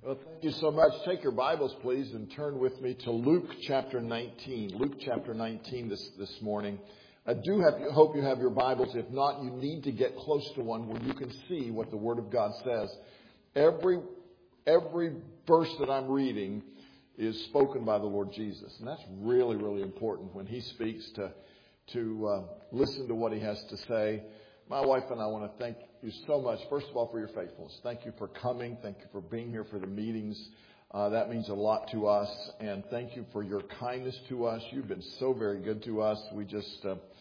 Well, thank you so much. Take your Bibles, please, and turn with me to Luke chapter 19. Luke chapter 19 this morning. I hope you have your Bibles. If not, you need to get close to one where you can see what the Word of God says. Every verse that I'm reading is spoken by the Lord Jesus. And that's really, really important when He speaks to listen to what He has to say. My wife and I want to thank you so much, first of all, for your faithfulness. Thank you for coming. Thank you for being here for the meetings. That means a lot to us. And thank you for your kindness to us. You've been so very good to us. We just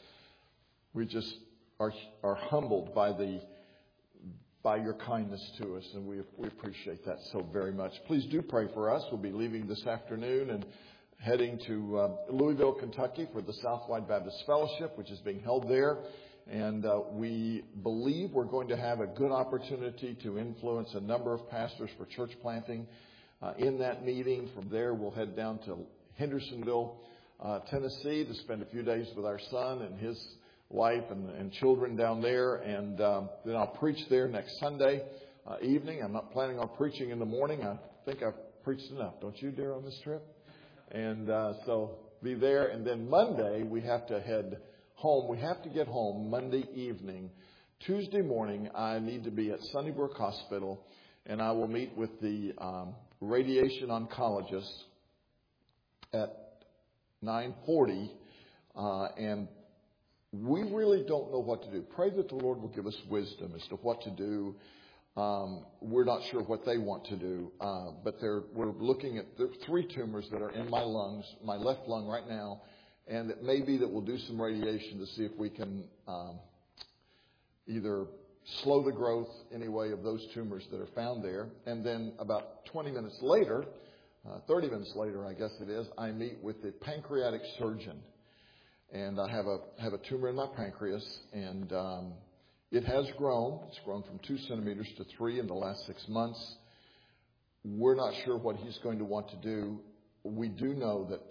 are humbled by your kindness to us, and we appreciate that so very much. Please do pray for us. We'll be leaving this afternoon and heading to Louisville, Kentucky for the Southwide Baptist Fellowship, which is being held there. And we believe we're going to have a good opportunity to influence a number of pastors for church planting in that meeting. From there, we'll head down to Hendersonville, Tennessee, to spend a few days with our son and his wife and children down there. And then I'll preach there next Sunday evening. I'm not planning on preaching in the morning. I think I've preached enough. Don't you, dear, on this trip? And so be there. And then Monday, we have to head home. We have to get home Monday evening. Tuesday morning, I need to be at Sunnybrook Hospital, and I will meet with the radiation oncologist at 9:40. And we really don't know what to do. Pray that the Lord will give us wisdom as to what to do. We're not sure what they want to do, but we're looking at the 3 tumors that are in my lungs, my left lung right now. And it may be that we'll do some radiation to see if we can either slow the growth anyway of those tumors that are found there. And then about 20 minutes later, 30 minutes later, I guess it is, I meet with the pancreatic surgeon. And I have a tumor in my pancreas, and it has grown. It's grown from 2 centimeters to 3 in the last 6 months. We're not sure what he's going to want to do. We do know that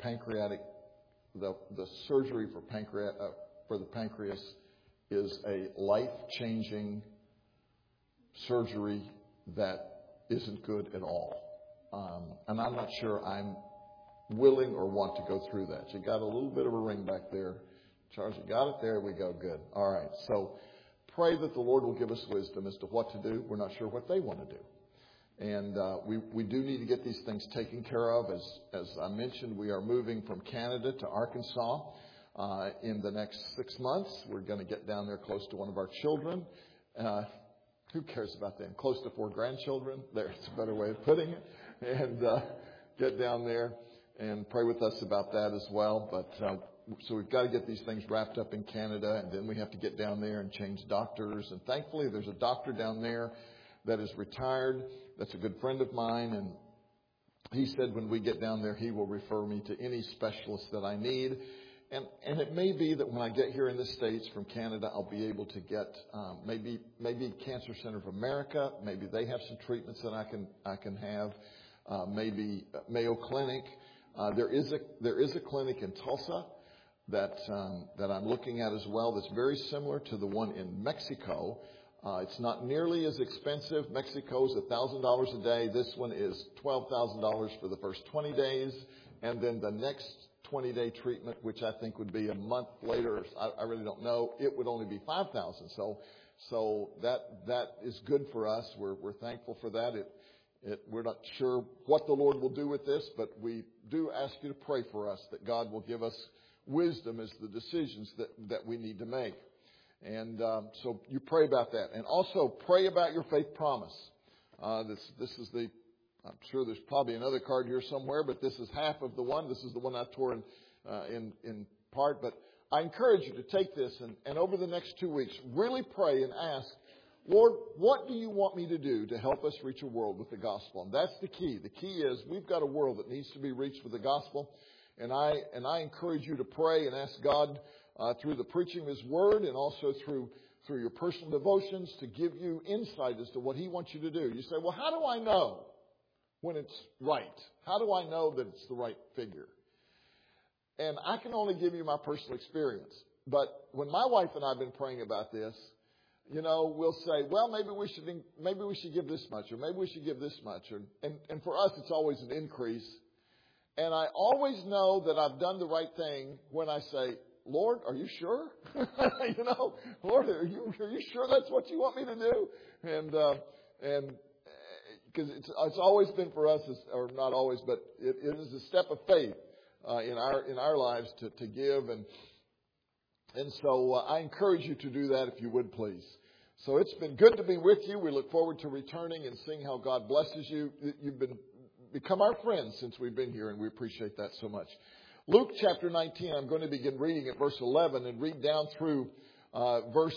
the surgery for the pancreas is a life-changing surgery that isn't good at all. And I'm not sure I'm willing or want to go through that. You got a little bit of a ring back there. Charles, you got it? There we go. Good. All right. So pray that the Lord will give us wisdom as to what to do. We're not sure what they want to do. And we do need to get these things taken care of. As I mentioned, we are moving from Canada to Arkansas in the next 6 months. We're going to get down there close to one of our children. Who cares about them? Close to 4 grandchildren. There's a better way of putting it. And get down there and pray with us about that as well. But so we've got to get these things wrapped up in Canada, and then we have to get down there and change doctors. And thankfully, there's a doctor down there that is retired. That's a good friend of mine, and he said when we get down there, he will refer me to any specialist that I need. And it may be that when I get here in the States from Canada, I'll be able to get maybe Cancer Center of America. Maybe they have some treatments that I can have. Maybe Mayo Clinic. There is a clinic in Tulsa that I'm looking at as well. That's very similar to the one in Mexico. It's not nearly as expensive. Mexico's $1,000 a day. This one is $12,000 for the first 20 days. And then the next 20-day treatment, which I think would be a month later, I really don't know, it would only be $5,000. So that is good for us. We're thankful for that. We're not sure what the Lord will do with this, but we do ask you to pray for us that God will give us wisdom as the decisions that we need to make. And so you pray about that. And also pray about your faith promise. This is I'm sure there's probably another card here somewhere, but this is half of the one. This is the one I tore in part. But I encourage you to take this and over the next 2 weeks, really pray and ask, Lord, what do you want me to do to help us reach a world with the gospel? And that's the key. The key is we've got a world that needs to be reached with the gospel. And I encourage you to pray and ask God through the preaching of His Word and also through your personal devotions to give you insight as to what He wants you to do. You say, well, how do I know when it's right? How do I know that it's the right figure? And I can only give you my personal experience. But when my wife and I have been praying about this, we'll say, well, maybe we should give this much, or maybe we should give this much. And for us, it's always an increase. And I always know that I've done the right thing when I say, Lord, are you sure? Lord, are you sure that's what you want me to do? And because it's always been for us, or not always, but it is a step of faith in our lives to give. And so I encourage you to do that if you would, please. So it's been good to be with you. We look forward to returning and seeing how God blesses you. You've become our friends since we've been here, and we appreciate that so much. Luke chapter 19, I'm going to begin reading at verse 11 and read down through verse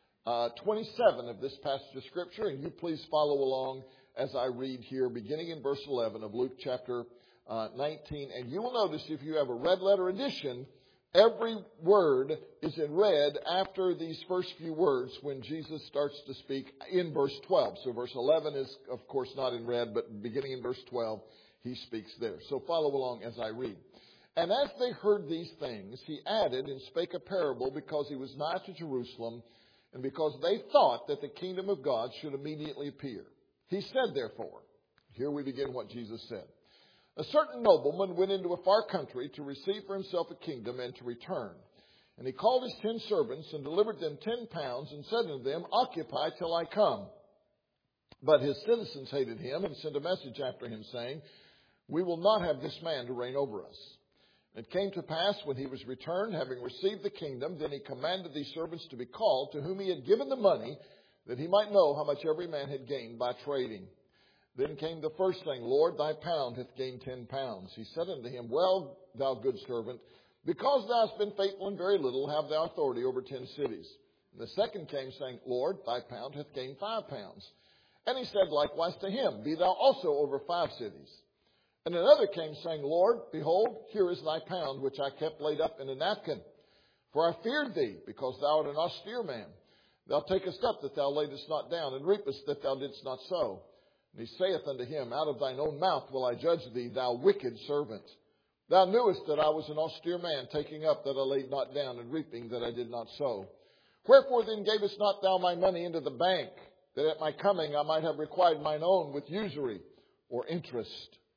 27 of this passage of Scripture. And you please follow along as I read here, beginning in verse 11 of Luke chapter 19. And you will notice if you have a red letter edition, every word is in red after these first few words when Jesus starts to speak in verse 12. So verse 11 is, of course, not in red, but beginning in verse 12, he speaks there. So follow along as I read. And as they heard these things, he added and spake a parable because he was nigh to Jerusalem, and because they thought that the kingdom of God should immediately appear. He said, therefore, here we begin what Jesus said. A certain nobleman went into a far country to receive for himself a kingdom and to return. And he called his 10 servants and delivered them 10 pounds and said unto them, Occupy till I come. But his citizens hated him and sent a message after him, saying, We will not have this man to reign over us. It came to pass when he was returned, having received the kingdom, then he commanded these servants to be called, to whom he had given the money, that he might know how much every man had gained by trading. Then came the first saying, Lord, thy pound hath gained 10 pounds. He said unto him, Well, thou good servant, because thou hast been faithful in very little, have thou authority over 10 cities. And the second came, saying, Lord, thy pound hath gained 5 pounds. And he said likewise to him, Be thou also over 5 cities. And another came, saying, Lord, behold, here is thy pound, which I kept laid up in a napkin. For I feared thee, because thou art an austere man. Thou takest up that thou laidest not down, and reapest that thou didst not sow. And he saith unto him, Out of thine own mouth will I judge thee, thou wicked servant. Thou knewest that I was an austere man, taking up that I laid not down, and reaping that I did not sow. Wherefore then gavest not thou my money into the bank, that at my coming I might have required mine own with usury or interest?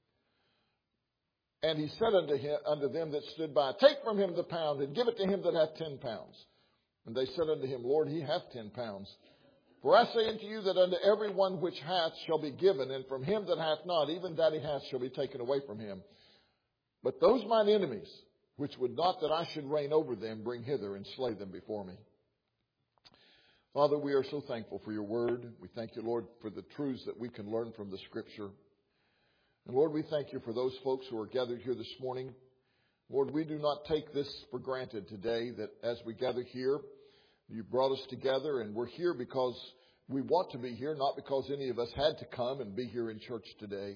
And he said unto them that stood by, Take from him the pound, and give it to him that hath 10 pounds. And they said unto him, Lord, he hath 10 pounds. For I say unto you that unto every one which hath shall be given, and from him that hath not, even that he hath shall be taken away from him. But those mine enemies, which would not that I should reign over them, bring hither and slay them before me. Father, we are so thankful for your word. We thank you, Lord, for the truths that we can learn from the Scripture. And Lord, we thank you for those folks who are gathered here this morning. Lord, we do not take this for granted today, that as we gather here, you brought us together, and we're here because we want to be here, not because any of us had to come and be here in church today.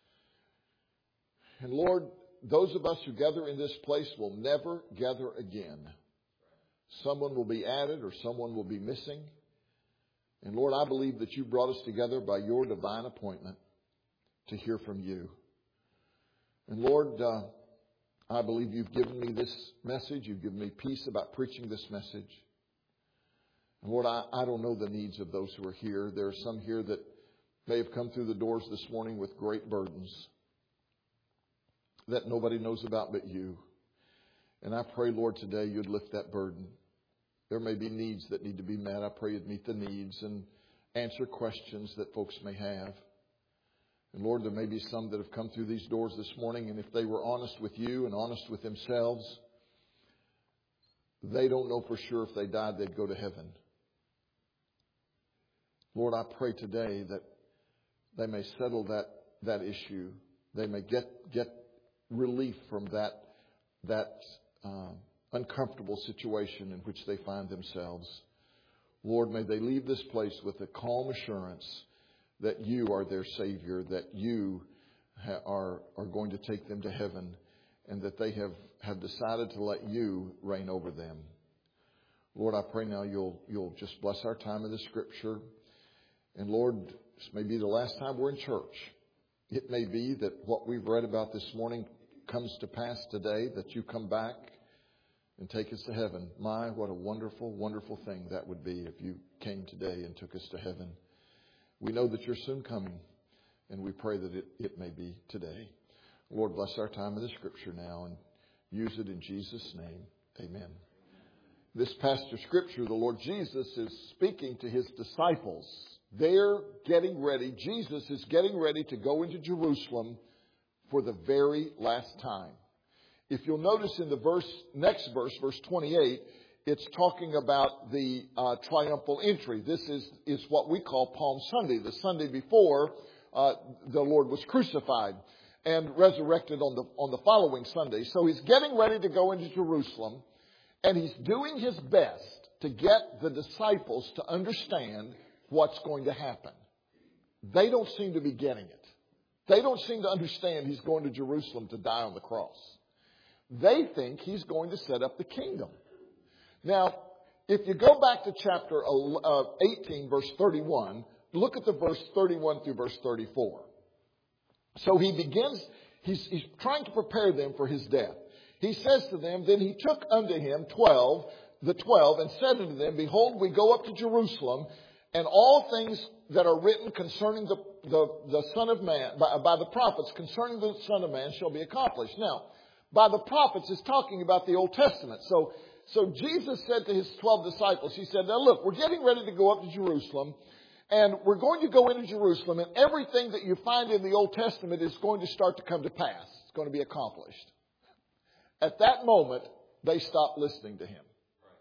And Lord, those of us who gather in this place will never gather again. Someone will be added or someone will be missing. And Lord, I believe that you brought us together by your divine appointment to hear from you. And Lord, I believe you've given me this message. You've given me peace about preaching this message. And Lord, I don't know the needs of those who are here. There are some here that may have come through the doors this morning with great burdens that nobody knows about but you. And I pray, Lord, today you'd lift that burden. There may be needs that need to be met. I pray you'd meet the needs and answer questions that folks may have. And Lord, there may be some that have come through these doors this morning, and if they were honest with you and honest with themselves, they don't know for sure if they died they'd go to heaven. Lord, I pray today that they may settle that issue. They may get relief from that uncomfortable situation in which they find themselves. Lord, may they leave this place with a calm assurance that you are their Savior, that you are going to take them to heaven, and that they have decided to let you reign over them. Lord, I pray now you'll just bless our time in the Scripture. And Lord, this may be the last time we're in church. It may be that what we've read about this morning comes to pass today, that you come back and take us to heaven. My, what a wonderful, wonderful thing that would be if you came today and took us to heaven. We know that you're soon coming, and we pray that it may be today. Lord, bless our time of the Scripture now and use it in Jesus' name. Amen. This passage of Scripture, the Lord Jesus is speaking to His disciples. They're getting ready. Jesus is getting ready to go into Jerusalem for the very last time. If you'll notice in the next verse, verse 28, it's talking about the triumphal entry. This is what we call Palm Sunday, the Sunday before the Lord was crucified and resurrected on the following Sunday. So He's getting ready to go into Jerusalem, and He's doing His best to get the disciples to understand what's going to happen. They don't seem to be getting it. They don't seem to understand He's going to Jerusalem to die on the cross. They think He's going to set up the kingdom. Now, if you go back to chapter 18, verse 31, look at the verse 31 through verse 34. So He begins, he's trying to prepare them for His death. He says to them, Then He took unto Him the 12, and said unto them, Behold, we go up to Jerusalem, and all things that are written concerning the Son of Man, by the prophets concerning the Son of Man shall be accomplished. Now, by the prophets is talking about the Old Testament. So Jesus said to His 12 disciples, He said, Now look, we're getting ready to go up to Jerusalem, and we're going to go into Jerusalem, and everything that you find in the Old Testament is going to start to come to pass. It's going to be accomplished. At that moment, they stopped listening to Him.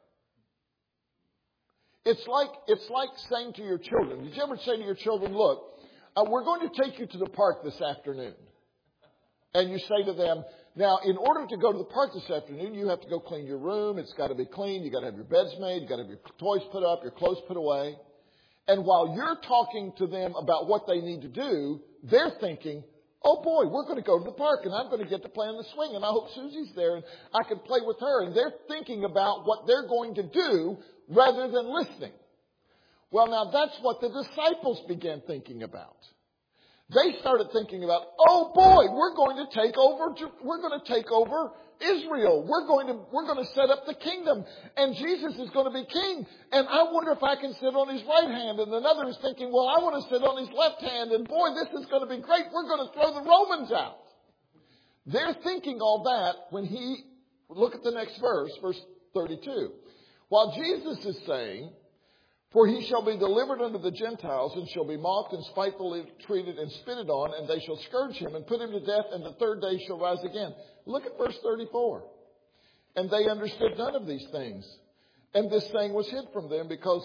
It's like saying to your children, did you ever say to your children, look, we're going to take you to the park this afternoon. And you say to them, now, in order to go to the park this afternoon, you have to go clean your room. It's got to be clean. You've got to have your beds made. You've got to have your toys put up, your clothes put away. And while you're talking to them about what they need to do, they're thinking, oh boy, we're going to go to the park and I'm going to get to play on the swing and I hope Susie's there and I can play with her. And they're thinking about what they're going to do rather than listening. Well, now that's what the disciples began thinking about. They started thinking about, oh boy, we're going to take over Israel. We're going to set up the kingdom, and Jesus is going to be king. And I wonder if I can sit on His right hand. And another is thinking, well, I want to sit on His left hand. And boy, this is going to be great. We're going to throw the Romans out. They're thinking all that when look at the next verse, verse 32. While Jesus is saying, For He shall be delivered unto the Gentiles, and shall be mocked and spitefully treated and spitted on, and they shall scourge Him and put Him to death, and the third day shall rise again. Look at verse 34. And they understood none of these things. And this saying was hid from them because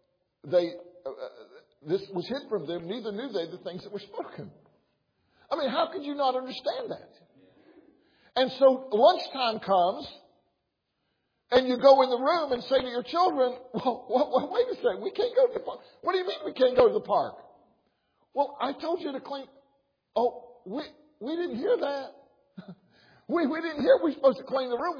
this was hid from them, neither knew they the things that were spoken. I mean, how could you not understand that? And so lunchtime comes, and you go in the room and say to your children, well, wait a second, we can't go to the park. What do you mean we can't go to the park? Well, I told you to clean. Oh, we didn't hear that. we didn't hear we're supposed to clean the room.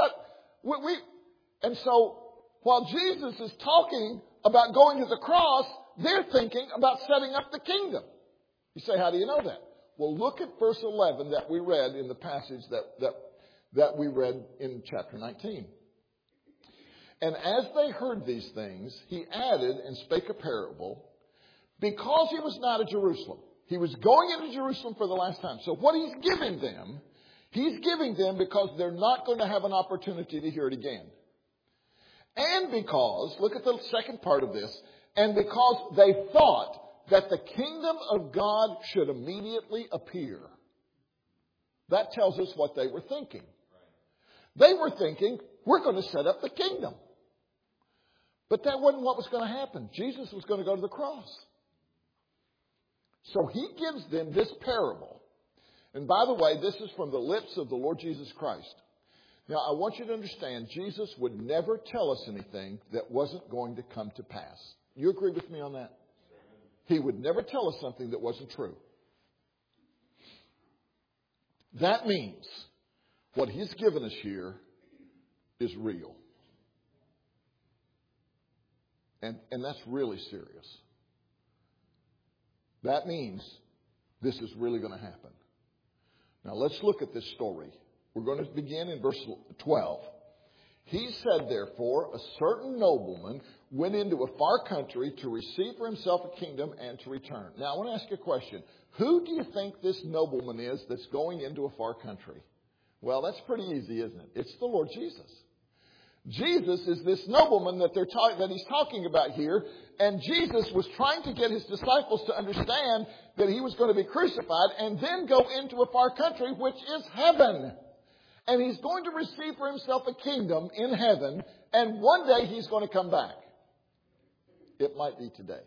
And so while Jesus is talking about going to the cross, they're thinking about setting up the kingdom. You say, how do you know that? Well, look at verse 11 that we read in the passage that we read in chapter 19. And as they heard these things, He added and spake a parable, because He was not at Jerusalem. He was going into Jerusalem for the last time. So what He's giving them because they're not going to have an opportunity to hear it again. And because, look at the second part of this, and because they thought that the kingdom of God should immediately appear. That tells us what they were thinking. They were thinking, we're going to set up the kingdom. But that wasn't what was going to happen. Jesus was going to go to the cross. So He gives them this parable. And by the way, this is from the lips of the Lord Jesus Christ. Now, I want you to understand, Jesus would never tell us anything that wasn't going to come to pass. You agree with me on that? He would never tell us something that wasn't true. That means what He's given us here is real. And that's really serious. That means this is really going to happen. Now let's look at this story. We're going to begin in verse 12. He said, therefore, a certain nobleman went into a far country to receive for himself a kingdom and to return. Now, I want to ask you a question. Who do you think this nobleman is that's going into a far country? Well, that's pretty easy, isn't it? It's the Lord Jesus. Jesus is this nobleman that he's talking about here. And Jesus was trying to get his disciples to understand that he was going to be crucified and then go into a far country, which is heaven. And he's going to receive for himself a kingdom in heaven. And one day he's going to come back. It might be today.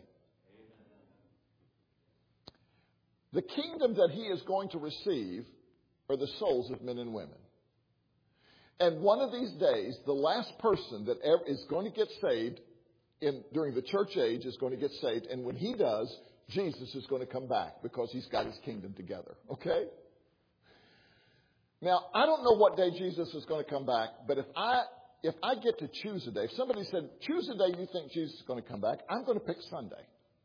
The kingdom that he is going to receive are the souls of men and women. And one of these days, the last person that is going to get saved during the church age is going to get saved. And when he does, Jesus is going to come back because he's got his kingdom together. Okay? Now, I don't know what day Jesus is going to come back, but if I get to choose a day, if somebody said, choose a day you think Jesus is going to come back, I'm going to pick Sunday.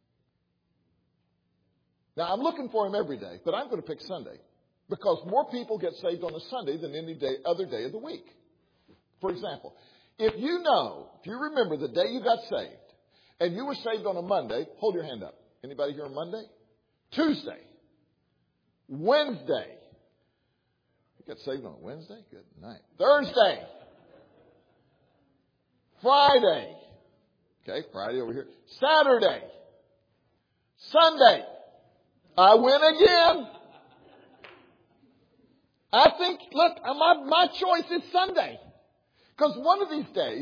Now, I'm looking for him every day, but I'm going to pick Sunday because more people get saved on a Sunday than any other day of the week. For example, if you remember the day you got saved and you were saved on a Monday, hold your hand up. Anybody here on Monday? Tuesday. Wednesday. You got saved on a Wednesday? Good night. Thursday. Friday. Okay, Friday over here. Saturday. Sunday. I win again. I think, look, my choice is Sunday. Because one of these days,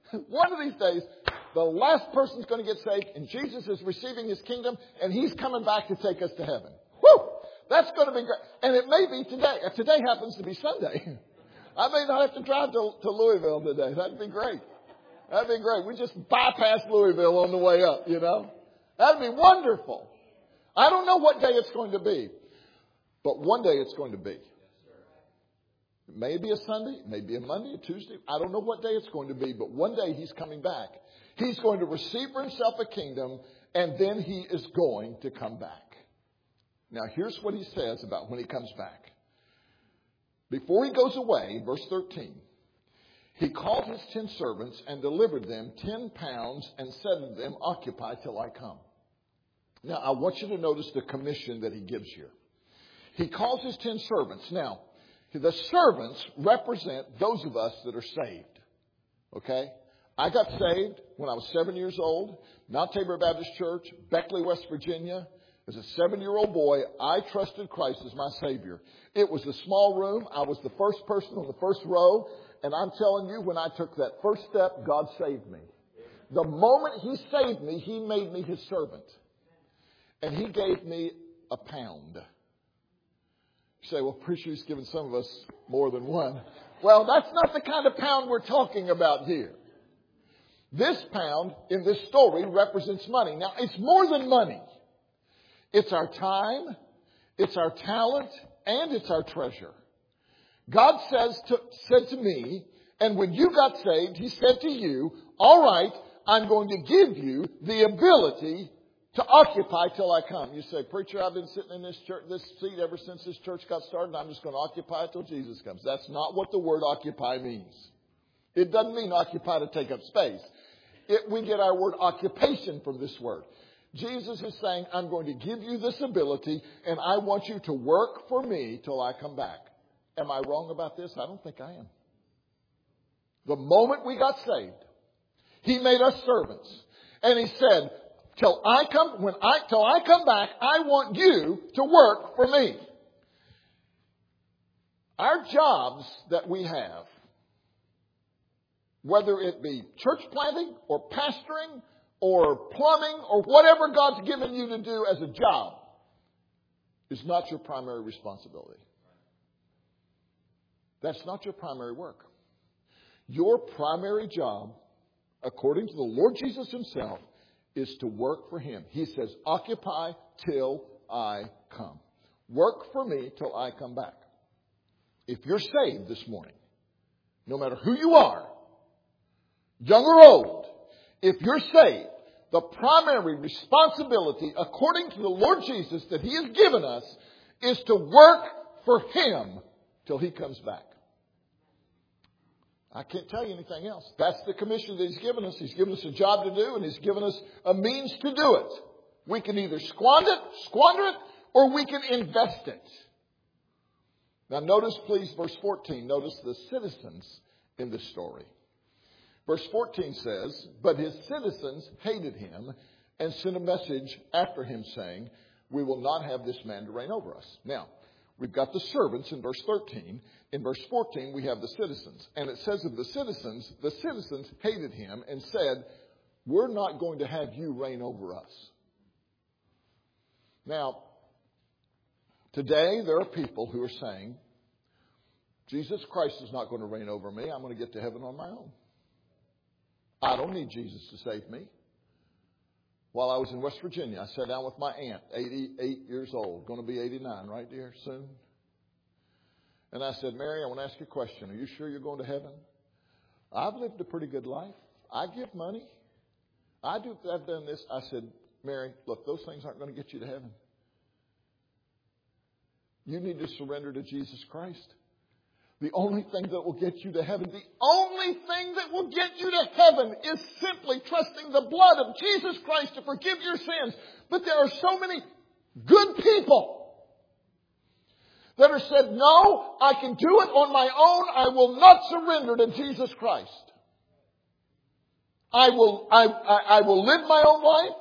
the last person's going to get saved and Jesus is receiving his kingdom and he's coming back to take us to heaven. Whew! That's going to be great. And it may be today. If today happens to be Sunday, I may not have to drive to Louisville today. That'd be great. That'd be great. We just bypass Louisville on the way up, you know. That'd be wonderful. I don't know what day it's going to be, but one day it's going to be. It may be a Sunday, it may be a Monday, a Tuesday. I don't know what day it's going to be, but one day he's coming back. He's going to receive for himself a kingdom, and then he is going to come back. Now, here's what he says about when he comes back. Before he goes away, verse 13, he called his 10 servants and delivered them 10 pounds and said to them, occupy till I come. Now, I want you to notice the commission that he gives here. He calls his 10 servants. Now, the servants represent those of us that are saved. Okay? I got saved when I was 7 years old. Mount Tabor Baptist Church, Beckley, West Virginia. As a 7-year-old boy, I trusted Christ as my Savior. It was a small room. I was the first person on the first row. And I'm telling you, when I took that first step, God saved me. The moment he saved me, he made me his servant. And he gave me a pound. You say, well, preacher's given some of us more than one. Well, that's not the kind of pound we're talking about here. This pound in this story represents money. Now, it's more than money. It's our time, it's our talent, and it's our treasure. God said to me, and when you got saved, he said to you, all right, I'm going to give you the ability to occupy till I come. You say, preacher, I've been sitting in this seat ever since this church got started, and I'm just going to occupy till Jesus comes. That's not what the word occupy means. It doesn't mean occupy to take up space. We get our word occupation from this word. Jesus is saying, I'm going to give you this ability, and I want you to work for me till I come back. Am I wrong about this? I don't think I am. The moment we got saved, he made us servants. And he said, till I come back, I want you to work for me. Our jobs that we have, whether it be church planting or pastoring or plumbing or whatever God's given you to do as a job, is not your primary responsibility. That's not your primary work. Your primary job, according to the Lord Jesus himself, is to work for him. He says, occupy till I come. Work for me till I come back. If you're saved this morning, no matter who you are, young or old, if you're saved, the primary responsibility, according to the Lord Jesus that he has given us, is to work for him till he comes back. I can't tell you anything else. That's the commission that He's given us. He's given us a job to do, and He's given us a means to do it. We can either squander it, or we can invest it. Now notice, please, verse 14. Notice the citizens in this story. Verse 14 says, "But his citizens hated him and sent a message after him saying, 'We will not have this man to reign over us.'" Now, we've got the servants in verse 13. In verse 14, we have the citizens. And it says of the citizens hated him and said, "We're not going to have you reign over us." Now, today there are people who are saying, Jesus Christ is not going to reign over me. I'm going to get to heaven on my own. I don't need Jesus to save me. While I was in West Virginia, I sat down with my aunt, 88 years old, going to be 89, right, dear, soon? And I said, "Mary, I want to ask you a question. Are you sure you're going to heaven?" "I've lived a pretty good life. I give money. I've done this." I said, "Mary, look, those things aren't going to get you to heaven. You need to surrender to Jesus Christ. The only thing that will get you to heaven, the only thing that will get you to heaven is simply trusting the blood of Jesus Christ to forgive your sins." But there are so many good people that are said, "No, I can do it on my own. I will not surrender to Jesus Christ. I will live my own life."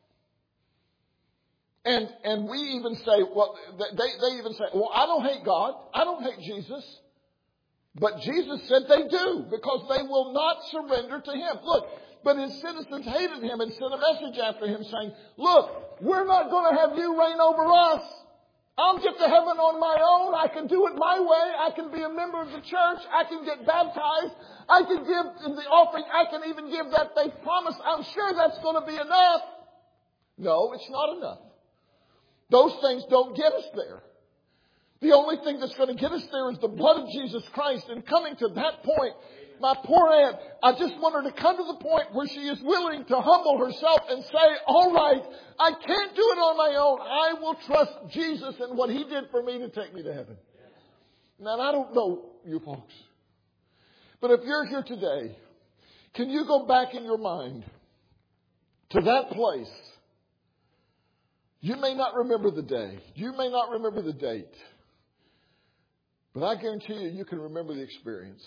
And we even say, they even say, "Well, I don't hate God. I don't hate Jesus." But Jesus said they do, because they will not surrender to Him. Look, but his citizens hated him and sent a message after him saying, "Look, we're not going to have you reign over us. I'll get to heaven on my own. I can do it my way. I can be a member of the church. I can get baptized. I can give in the offering. I can even give that faith promise. I'm sure that's going to be enough." No, it's not enough. Those things don't get us there. The only thing that's going to get us there is the blood of Jesus Christ. And coming to that point, my poor aunt, I just want her to come to the point where she is willing to humble herself and say, "All right, I can't do it on my own. I will trust Jesus and what He did for me to take me to heaven." Now, I don't know you folks, but if you're here today, can you go back in your mind to that place? You may not remember the day. You may not remember the date. But I guarantee you can remember the experience.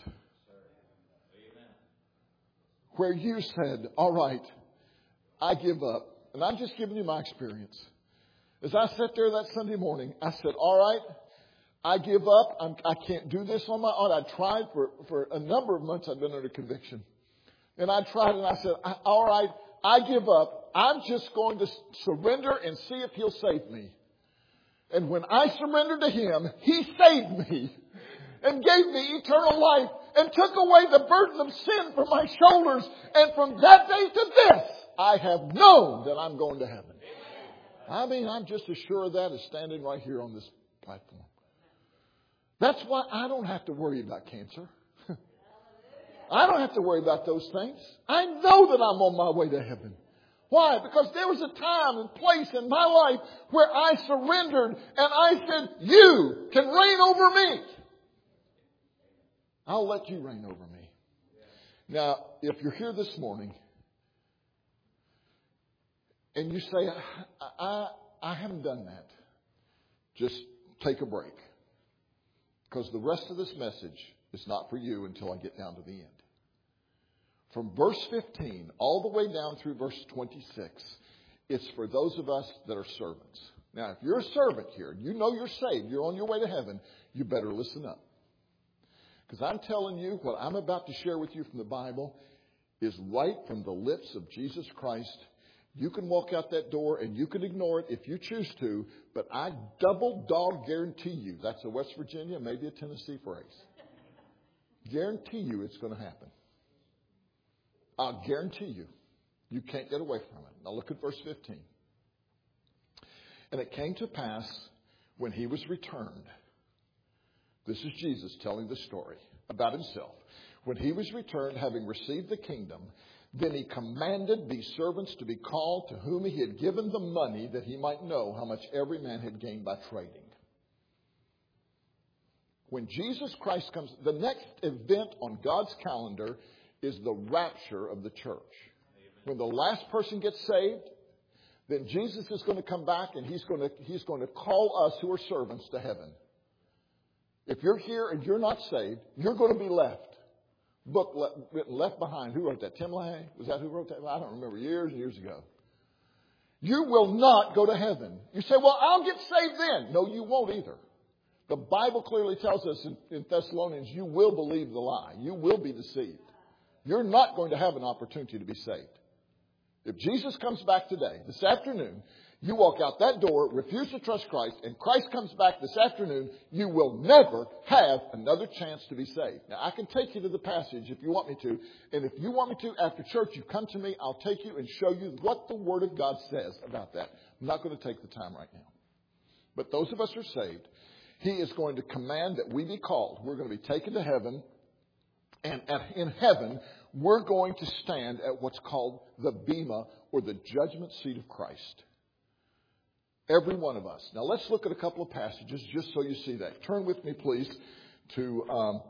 Where you said, "All right, I give up." And I'm just giving you my experience. As I sat there that Sunday morning, I said, "All right, I give up. I can't do this on my own." I tried for a number of months. I've been under conviction. And I tried and I said, "All right, I give up. I'm just going to surrender and see if He'll save me." And when I surrendered to Him, He saved me and gave me eternal life and took away the burden of sin from my shoulders. And from that day to this, I have known that I'm going to heaven. I mean, I'm just as sure of that as standing right here on this platform. That's why I don't have to worry about cancer. I don't have to worry about those things. I know that I'm on my way to heaven. Why? Because there was a time and place in my life where I surrendered and I said, "You can reign over me. I'll let you reign over me." Now, if you're here this morning and you say, I haven't done that, just take a break. Because the rest of this message is not for you until I get down to the end. From verse 15 all the way down through verse 26, it's for those of us that are servants. Now, if you're a servant here, you know you're saved, you're on your way to heaven, you better listen up. Because I'm telling you, what I'm about to share with you from the Bible is right from the lips of Jesus Christ. You can walk out that door and you can ignore it if you choose to, but I double dog guarantee you, that's a West Virginia, maybe a Tennessee phrase. Guarantee you it's going to happen. I'll guarantee you. You can't get away from it. Now look at verse 15. "And it came to pass when He was returned." This is Jesus telling the story about Himself. "When He was returned, having received the kingdom, then He commanded these servants to be called, to whom He had given the money, that He might know how much every man had gained by trading. When Jesus Christ comes, the next event on God's calendar is the rapture of the church. When the last person gets saved, then Jesus is going to come back and he's going to call us who are servants to heaven. If you're here and you're not saved, you're going to be left. Book written Left Behind. Who wrote that? Tim LaHaye? Was that who wrote that? I don't remember. Years and years ago. You will not go to heaven. You say, well, I'll get saved then. No, you won't either. The Bible clearly tells us in Thessalonians, you will believe the lie. You will be deceived. You're not going to have an opportunity to be saved. If Jesus comes back today, this afternoon, you walk out that door, refuse to trust Christ, and Christ comes back this afternoon, you will never have another chance to be saved. Now, I can take you to the passage if you want me to. And if you want me to, after church, you come to me, I'll take you and show you what the Word of God says about that. I'm not going to take the time right now. But those of us who are saved, He is going to command that we be called. We're going to be taken to heaven. And in heaven, we're going to stand at what's called the Bema, or the judgment seat of Christ. Every one of us. Now let's look at a couple of passages just so you see that. Turn with me, please, to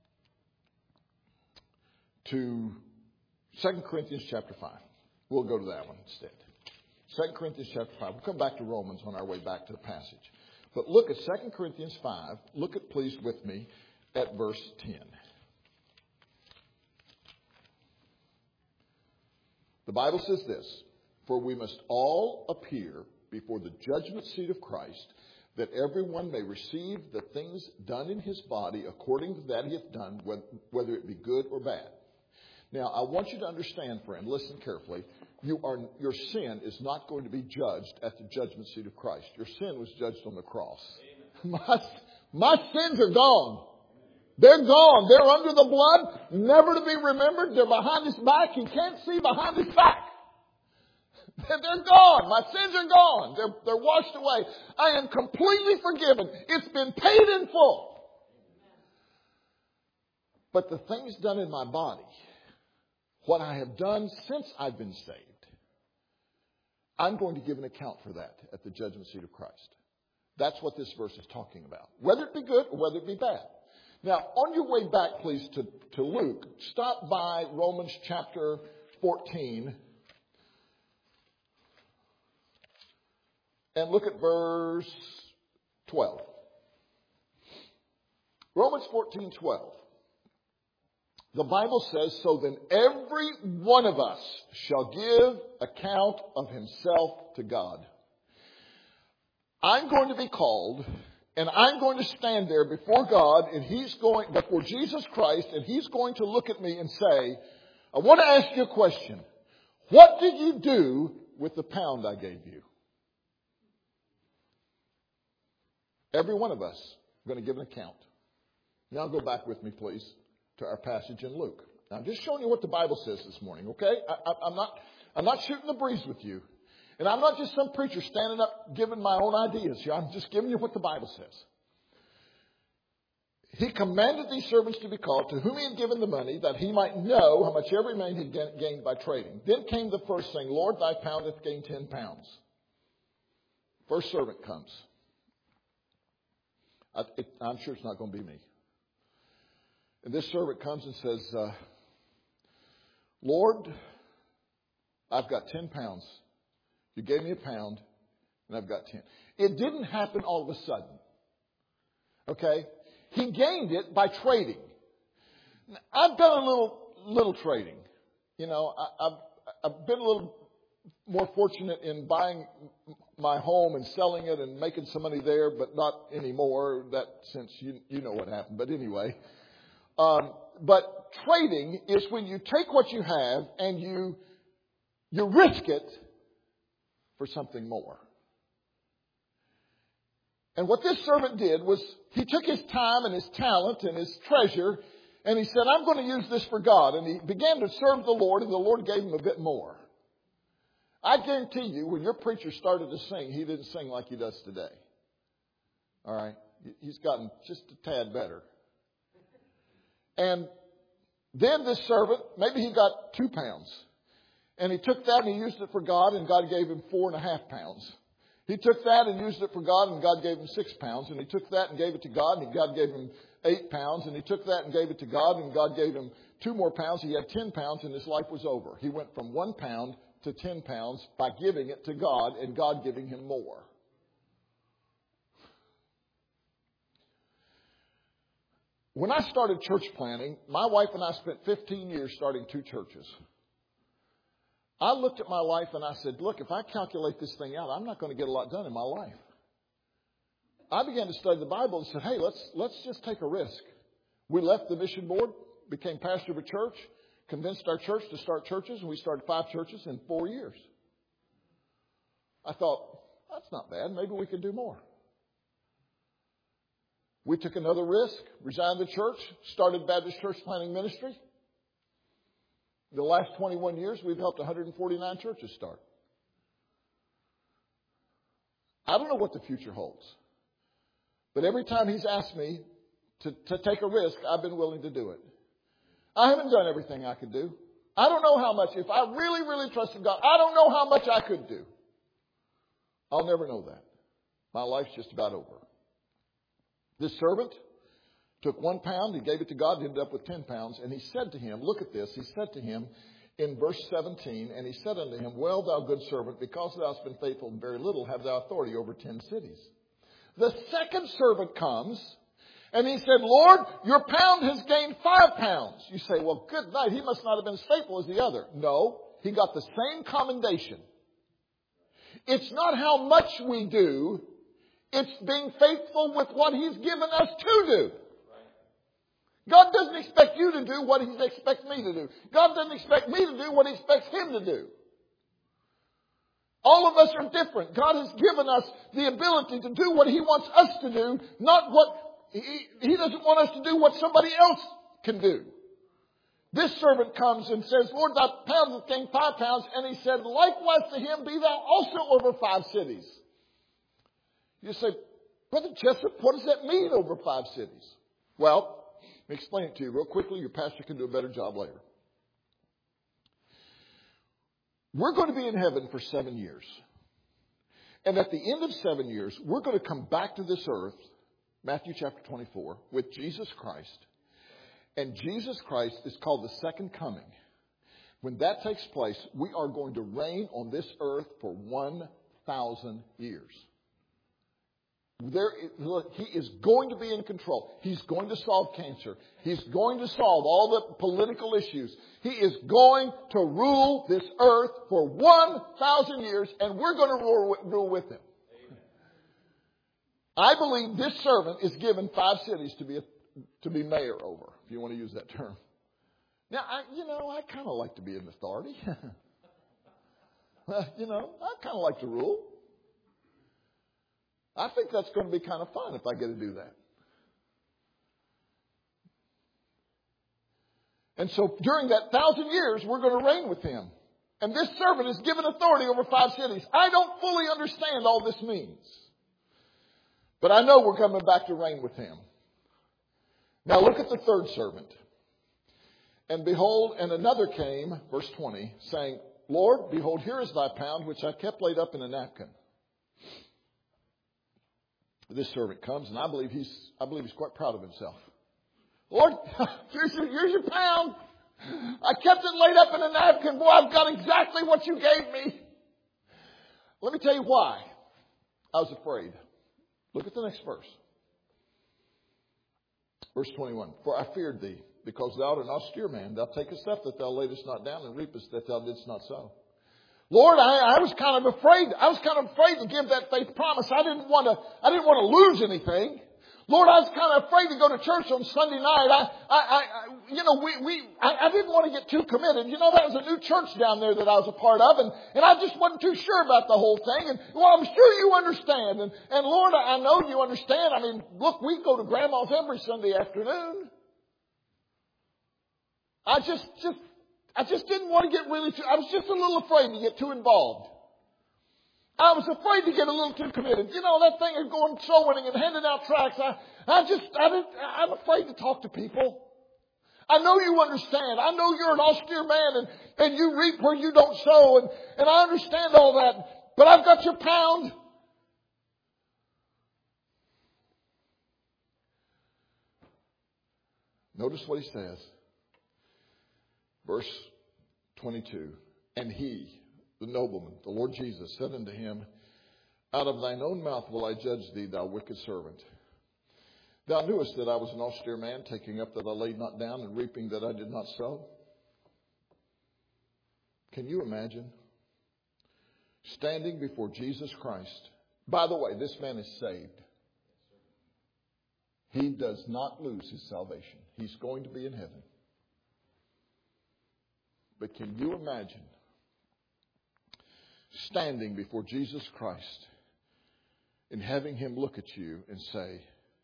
2 Corinthians chapter 5. We'll go to that one instead. 2 Corinthians chapter 5. We'll come back to Romans on our way back to the passage. But look at 2 Corinthians 5. Look at, please, with me at verse 10. The Bible says this, for we must all appear before the judgment seat of Christ, that everyone may receive the things done in his body according to that he hath done, whether it be good or bad. Now, I want you to understand, friend, listen carefully. Your sin is not going to be judged at the judgment seat of Christ. Your sin was judged on the cross. My sins are gone. They're gone. They're under the blood, never to be remembered. They're behind his back. He can't see behind his back. They're gone. My sins are gone. They're washed away. I am completely forgiven. It's been paid in full. But the things done in my body, what I have done since I've been saved, I'm going to give an account for that at the judgment seat of Christ. That's what this verse is talking about. Whether it be good or whether it be bad. Now, on your way back, please, to Luke, stop by Romans chapter 14 and look at verse 12. Romans 14:12. The Bible says, so then every one of us shall give account of himself to God. I'm going to be called, and I'm going to stand there before God, and before Jesus Christ, and He's going to look at me and say, I want to ask you a question. What did you do with the pound I gave you? Every one of us is going to give an account. Now go back with me, please, to our passage in Luke. Now, I'm just showing you what the Bible says this morning, okay? I'm not shooting the breeze with you. And I'm not just some preacher standing up giving my own ideas here. I'm just giving you what the Bible says. He commanded these servants to be called, to whom he had given the money, that he might know how much every man had gained by trading. Then came the first, saying, Lord, thy pound hath gained 10 pounds. First servant comes. I'm sure it's not going to be me. And this servant comes and says, Lord, I've got 10 pounds. You gave me a pound, and I've got 10. It didn't happen all of a sudden. Okay? He gained it by trading. I've done a little trading. You know, I've been a little more fortunate in buying my home and selling it and making some money there, but not anymore. That since you know what happened. But anyway, but trading is when you take what you have and you risk it for something more. And what this servant did was he took his time and his talent and his treasure and he said, I'm going to use this for God. And he began to serve the Lord, and the Lord gave him a bit more. I guarantee you, when your preacher started to sing, he didn't sing like he does today. All right? He's gotten just a tad better. And then this servant, maybe he got 2 pounds. And he took that and he used it for God, and God gave him 4.5 pounds. He took that and used it for God, and God gave him 6 pounds. And he took that and gave it to God, and God gave him 8 pounds. And he took that and gave it to God, and God gave him 2 more pounds. He had 10 pounds, and his life was over. He went from 1 pound to 10 pounds by giving it to God, and God giving him more. When I started church planning, my wife and I spent 15 years starting 2 churches. I looked at my life and I said, look, if I calculate this thing out, I'm not going to get a lot done in my life. I began to study the Bible and said, hey, let's just take a risk. We left the mission board, became pastor of a church, convinced our church to start churches, and we started 5 churches in 4 years. I thought, that's not bad. Maybe we can do more. We took another risk, resigned the church, started Baptist Church Planning Ministry. The last 21 years, we've helped 149 churches start. I don't know what the future holds. But every time he's asked me to take a risk, I've been willing to do it. I haven't done everything I could do. I don't know how much. If I really, really trusted God, I don't know how much I could do. I'll never know that. My life's just about over. This servant took 1 pound, he gave it to God, ended up with 10 pounds, and he said to him, look at this, he said to him in verse 17, and he said unto him, well, thou good servant, because thou hast been faithful in very little, have thou authority over 10 cities. The second servant comes, and he said, Lord, your pound has gained 5 pounds. You say, well, good night, he must not have been as faithful as the other. No, he got the same commendation. It's not how much we do, it's being faithful with what he's given us to do. God doesn't expect you to do what he expects me to do. God doesn't expect me to do what he expects him to do. All of us are different. God has given us the ability to do what he wants us to do, not what he doesn't want us to do what somebody else can do. This servant comes and says, Lord, thy pound hath gained 5 pounds. And he said, likewise to him, be thou also over 5 cities. You say, Brother Jessup, what does that mean, over 5 cities? Well, let me explain it to you real quickly. Your pastor can do a better job later. We're going to be in heaven for 7 years. And at the end of 7 years, we're going to come back to this earth, Matthew chapter 24, with Jesus Christ. And Jesus Christ is called the second coming. When that takes place, we are going to reign on this earth for 1,000 years. He is going to be in control. He's going to solve cancer. He's going to solve all the political issues. He is going to rule this earth for 1,000 years, and we're going to rule with him. Amen. I believe this servant is given 5 cities to be mayor over, if you want to use that term. Now, I kind of like to be in authority. I kind of like to rule. I think that's going to be kind of fun if I get to do that. And so during that 1,000 years, we're going to reign with him. And this servant is given authority over 5 cities. I don't fully understand all this means. But I know we're coming back to reign with him. Now look at the third servant. And behold, and another came, verse 20, saying, Lord, behold, here is thy pound, which I kept laid up in a napkin. This servant comes, and I believe he's quite proud of himself. Lord, here's your pound. I kept it laid up in a napkin. Boy, I've got exactly what you gave me. Let me tell you why. I was afraid. Look at the next verse. Verse 21. For I feared thee, because thou art an austere man. Thou takest up that thou laidest not down, and reapest that thou didst not sow. Lord, I was kind of afraid. I was kind of afraid to give that faith promise. I didn't want to lose anything. Lord, I was kind of afraid to go to church on Sunday night. I didn't want to get too committed. That was a new church down there that I was a part of, and I just wasn't too sure about the whole thing. And well, I'm sure you understand. And Lord, I know you understand. I mean, look, we go to Grandma's every Sunday afternoon. I just didn't want to get really too, I was just a little afraid to get too involved. I was afraid to get a little too committed. That thing of going soul winning and handing out tracts. I'm afraid to talk to people. I know you understand. I know you're an austere man and you reap where you don't sow. And I understand all that. But I've got your pound. Notice what he says. Verse 22. And he, the nobleman, the Lord Jesus, said unto him, Out of thine own mouth will I judge thee, thou wicked servant. Thou knewest that I was an austere man, taking up that I laid not down, and reaping that I did not sow. Can you imagine standing before Jesus Christ? By the way, this man is saved. He does not lose his salvation. He's going to be in heaven. But can you imagine standing before Jesus Christ and having him look at you and say,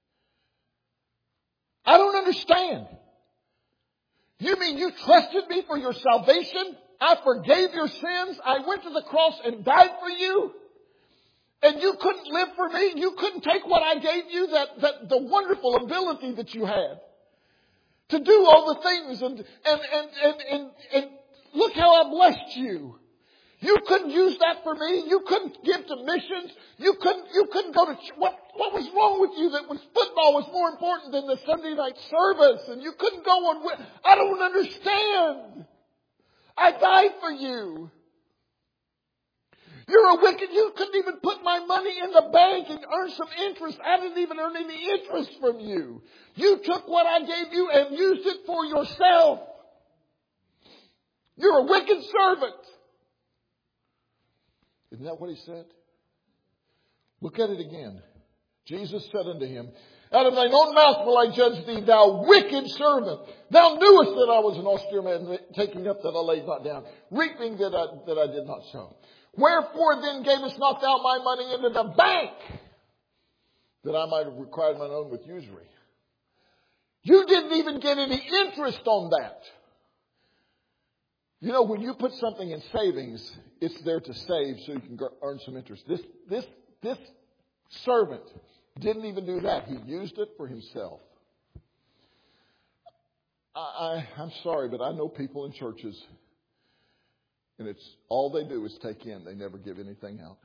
I don't understand. You mean you trusted me for your salvation? I forgave your sins. I went to the cross and died for you. And you couldn't live for me. You couldn't take what I gave you, that the wonderful ability that you had to do all the things. And look how I blessed you. You couldn't use that for me. You couldn't give to missions. You couldn't go to what was wrong with you that was football was more important than the Sunday night service, and you couldn't go on. I don't understand. I died for you. You're a wicked. You couldn't even put my money in the bank and earn some interest. I didn't even earn any interest from you. You took what I gave you and used it for yourself. You're a wicked servant. Isn't that what he said? Look at it again. Jesus said unto him, Out of thine own mouth will I judge thee, thou wicked servant. Thou knewest that I was an austere man, taking up that I laid not down, reaping that I did not sow. Wherefore then gavest not thou my money into the bank, that I might have required mine own with usury? You didn't even get any interest on that. You know, when you put something in savings, it's there to save so you can earn some interest. This servant didn't even do that. He used it for himself. I'm sorry, but I know people in churches, and it's all they do is take in. They never give anything out.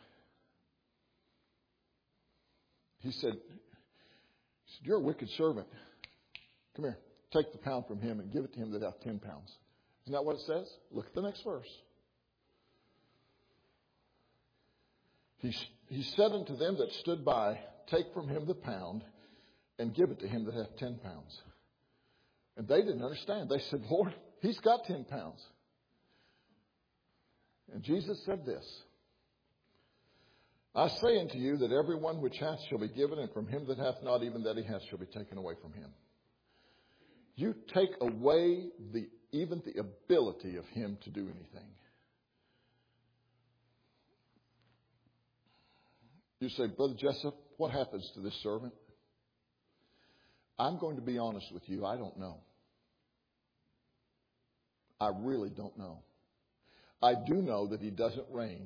He said, You're a wicked servant. Come here. Take the pound from him and give it to him that hath 10 pounds. Isn't that what it says? Look at the next verse. He said unto them that stood by, Take from him the pound and give it to him that hath 10 pounds. And they didn't understand. They said, Lord, he's got 10 pounds. And Jesus said this, I say unto you that every one which hath shall be given, and from him that hath not, even that he hath shall be taken away from him. You take away even the ability of him to do anything. You say, Brother Jessup, what happens to this servant? I'm going to be honest with you. I don't know. I really don't know. I do know that he doesn't reign.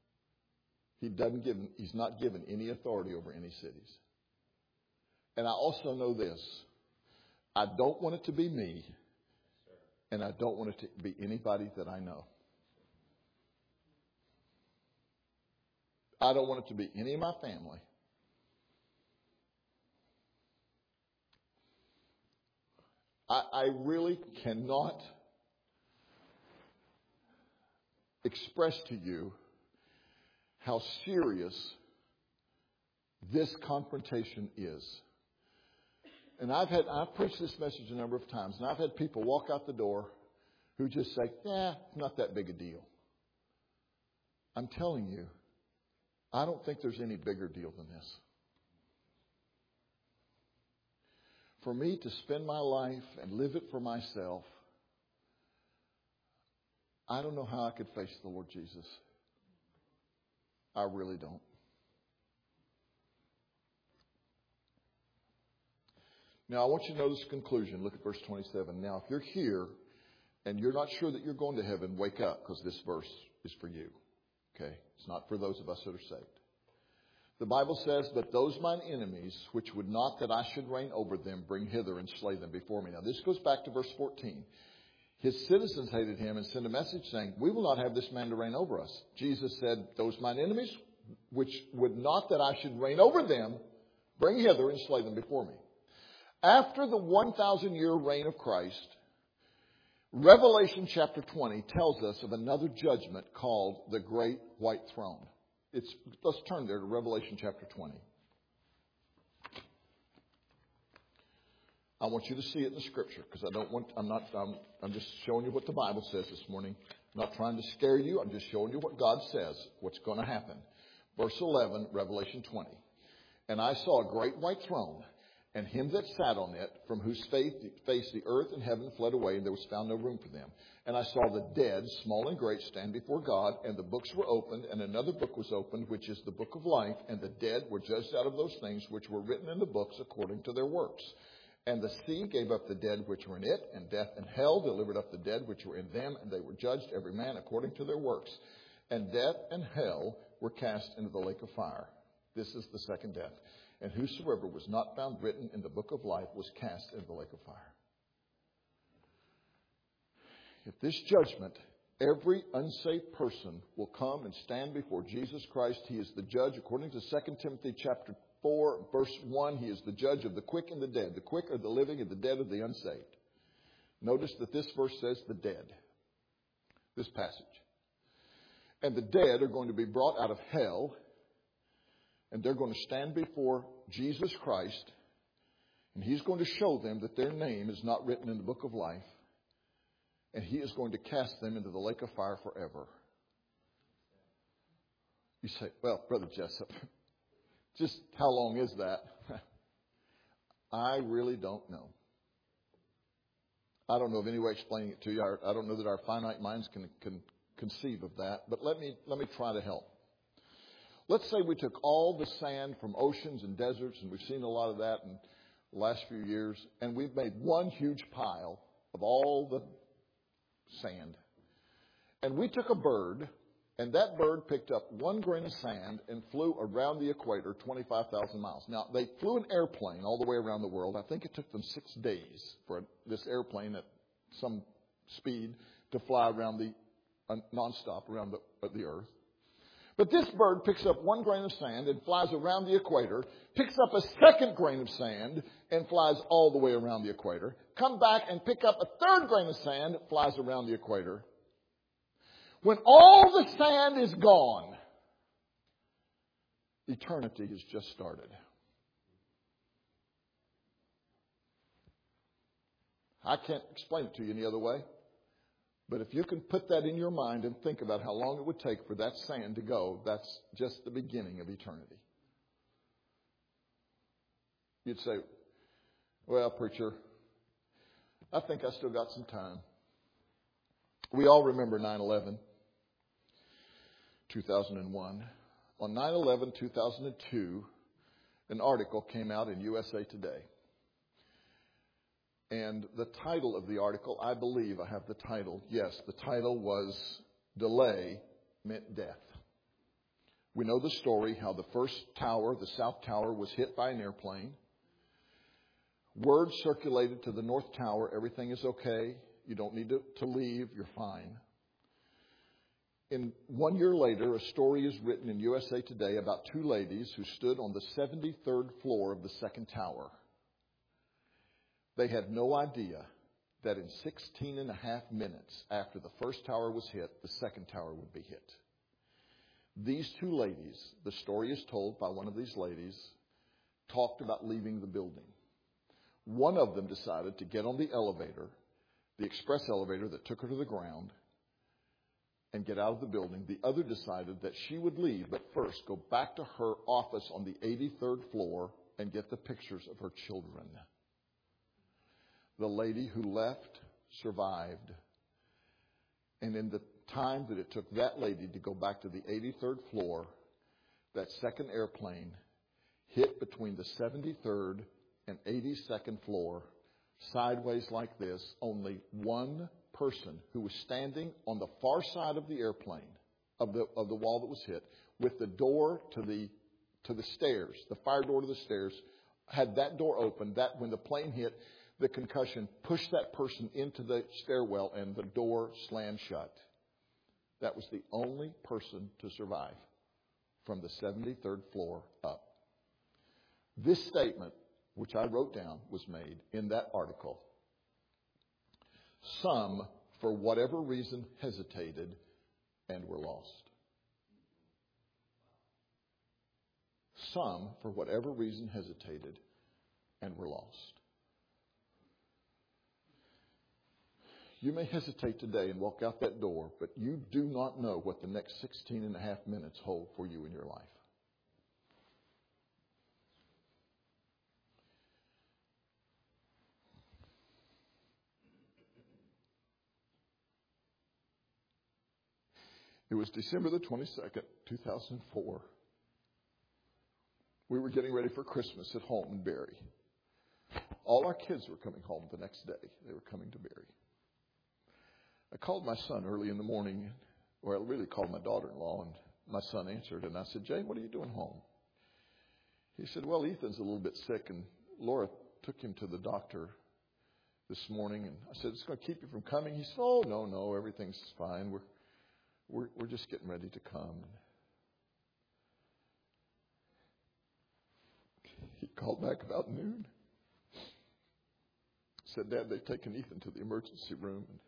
He's not given any authority over any cities. And I also know this. I don't want it to be me. And I don't want it to be anybody that I know. I don't want it to be any of my family. I really cannot express to you how serious this confrontation is. And I've preached this message a number of times, and I've had people walk out the door who just say, it's not that big a deal. I'm telling you, I don't think there's any bigger deal than this. For me to spend my life and live it for myself, I don't know how I could face the Lord Jesus. I really don't. Now, I want you to notice the conclusion. Look at verse 27. Now, if you're here and you're not sure that you're going to heaven, wake up, because this verse is for you. Okay? It's not for those of us that are saved. The Bible says, But those mine enemies, which would not that I should reign over them, bring hither and slay them before me. Now, this goes back to verse 14. His citizens hated him and sent a message saying, We will not have this man to reign over us. Jesus said, Those mine enemies, which would not that I should reign over them, bring hither and slay them before me. After the 1,000-year reign of Christ, Revelation chapter 20 tells us of another judgment called the Great White Throne. Let's turn there to Revelation chapter 20. I want you to see it in the Scripture because I'm just showing you what the Bible says this morning. I'm not trying to scare you. I'm just showing you what God says, what's going to happen. Verse 11, Revelation 20. And I saw a great white throne, and him that sat on it, from whose face the earth and heaven fled away, and there was found no room for them. And I saw the dead, small and great, stand before God, and the books were opened, and another book was opened, which is the book of life, and the dead were judged out of those things which were written in the books according to their works. And the sea gave up the dead which were in it, and death and hell delivered up the dead which were in them, and they were judged every man according to their works. And death and hell were cast into the lake of fire. This is the second death. And whosoever was not found written in the book of life was cast into the lake of fire. At this judgment, every unsaved person will come and stand before Jesus Christ. He is the judge according to 2 Timothy chapter 4, verse 1, he is the judge of the quick and the dead. The quick are the living and the dead are the unsaved. Notice that this verse says the dead. This passage. And the dead are going to be brought out of hell, and they're going to stand before Jesus Christ, and he's going to show them that their name is not written in the book of life, and he is going to cast them into the lake of fire forever. You say, well, Brother Jessup, just how long is that? I really don't know. I don't know of any way explaining it to you. I don't know that our finite minds can conceive of that. But let me try to help. Let's say we took all the sand from oceans and deserts, and we've seen a lot of that in the last few years, and we've made one huge pile of all the sand. And we took a bird, and that bird picked up 1 grain of sand and flew around the equator 25,000 miles. Now, they flew an airplane all the way around the world. I think it took them 6 days for this airplane at some speed to fly around nonstop around the earth. But this bird picks up 1 grain of sand and flies around the equator, picks up a second grain of sand and flies all the way around the equator, come back and pick up a third grain of sand, flies around the equator. When all the sand is gone, eternity has just started. I can't explain it to you any other way. But if you can put that in your mind and think about how long it would take for that sand to go, that's just the beginning of eternity. You'd say, well, preacher, I think I still got some time. We all remember 9/11. 2001. On 9/11/2002, an article came out in USA Today. And the title of the article, I believe I have the title. Yes, the title was Delay Meant Death. We know the story, how the first tower, the South Tower, was hit by an airplane. Word circulated to the North Tower, everything is okay. You don't need to leave, you're fine. And 1 year later, a story is written in USA Today about 2 ladies who stood on the 73rd floor of the second tower. They had no idea that in 16 and a half minutes after the first tower was hit, the second tower would be hit. These 2 ladies, the story is told by one of these ladies, talked about leaving the building. One of them decided to get on the elevator, the express elevator that took her to the ground, and get out of the building. The other decided that she would leave, but first go back to her office on the 83rd floor and get the pictures of her children. The lady who left survived. And in the time that it took that lady to go back to the 83rd floor, that second airplane hit between the 73rd and 82nd floor, sideways like this. Only one person who was standing on the far side of the airplane, of the wall that was hit, with the door to the stairs, the fire door to the stairs, had that door open. That when the plane hit, the concussion pushed that person into the stairwell and the door slammed shut. That was the only person to survive from the 73rd floor up. This statement which I wrote down, was made in that article. Some, for whatever reason, hesitated and were lost. Some, for whatever reason, hesitated and were lost. You may hesitate today and walk out that door, but you do not know what the next 16 and a half minutes hold for you in your life. It was December the 22nd, 2004. We were getting ready for Christmas at home in Barrie. All our kids were coming home the next day. They were coming to Barrie. I called my son early in the morning, or I really called my daughter-in-law, and my son answered. And I said, Jane, what are you doing home? He said, well, Ethan's a little bit sick, and Laura took him to the doctor this morning. And I said, it's going to keep you from coming? He said, oh, no, everything's fine. We're just getting ready to come. He called back about noon. Said, Dad, they've taken Ethan to the emergency room. And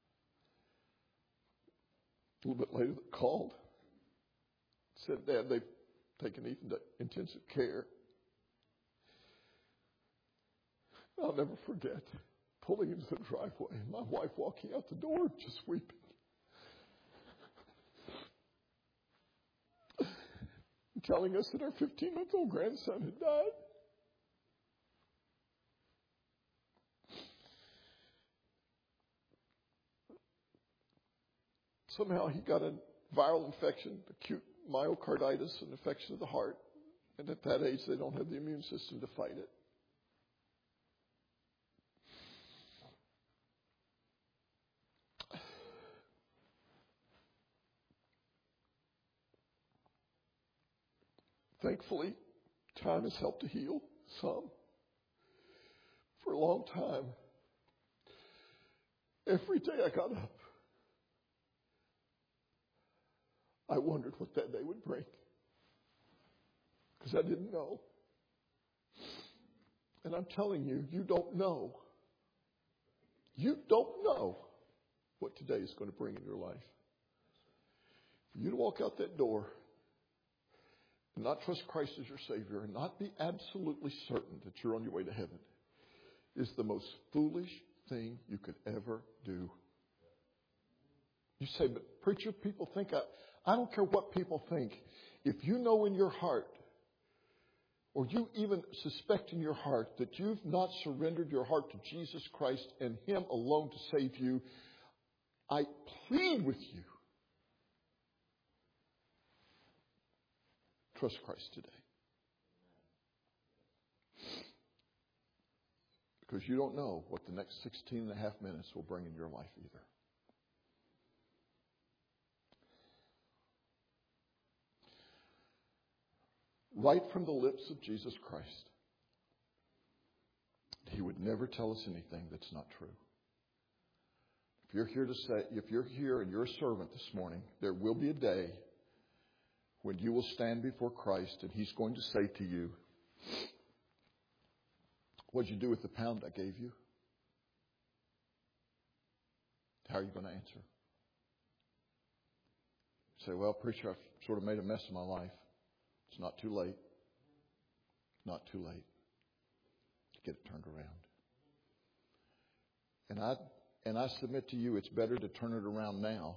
a little bit later, they called. Said, Dad, they've taken Ethan to intensive care. I'll never forget pulling into the driveway and my wife walking out the door just weeping. Telling us that our 15-month-old grandson had died. Somehow he got a viral infection, acute myocarditis, an infection of the heart. And at that age, they don't have the immune system to fight it. Thankfully, time has helped to heal some. For a long time, every day I got up, I wondered what that day would bring. Because I didn't know. And I'm telling you, you don't know. You don't know what today is going to bring in your life. For you to walk out that door and not trust Christ as your Savior and not be absolutely certain that you're on your way to heaven is the most foolish thing you could ever do. You say, but preacher, people think I don't care what people think. If you know in your heart, or you even suspect in your heart that you've not surrendered your heart to Jesus Christ and Him alone to save you, I plead with you, trust Christ today. Because you don't know what the next 16 and a half minutes will bring in your life either. Right from the lips of Jesus Christ, He would never tell us anything that's not true. If you're here and you're a servant this morning, there will be a day when you will stand before Christ and He's going to say to you, what did you do with the pound I gave you? How are you going to answer? You say, well, preacher, I've sort of made a mess of my life. It's not too late. Not too late to get it turned around. And I submit to you, it's better to turn it around now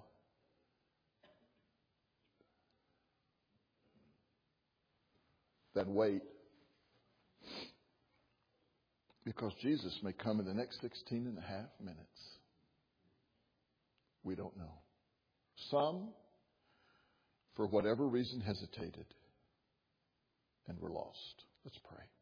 than wait. Because Jesus may come in the next 16 and a half minutes. We don't know. Some, for whatever reason, hesitated and were lost. Let's pray.